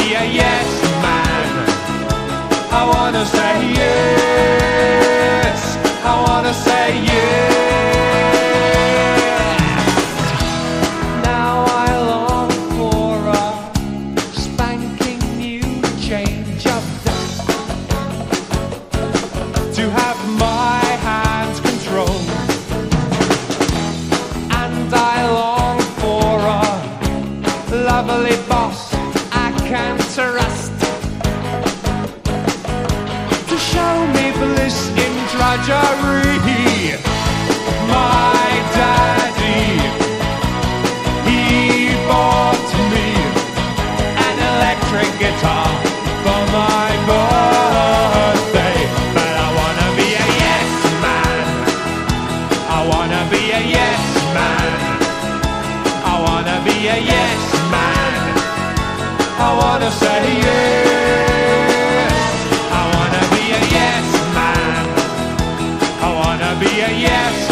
be a yes man. I wanna say yes. I wanna say yes. Now I long for a spanking new change of dust, to have my hands controlled, and I long for a lovely boss I can trust, to show me bliss in drudgery. My daddy, he bought me an electric guitar for my birthday. But I wanna be a yes man. I wanna be a yes man. I wanna be a yes man. I wanna say yes. I wanna be a yes man. I wanna be a yes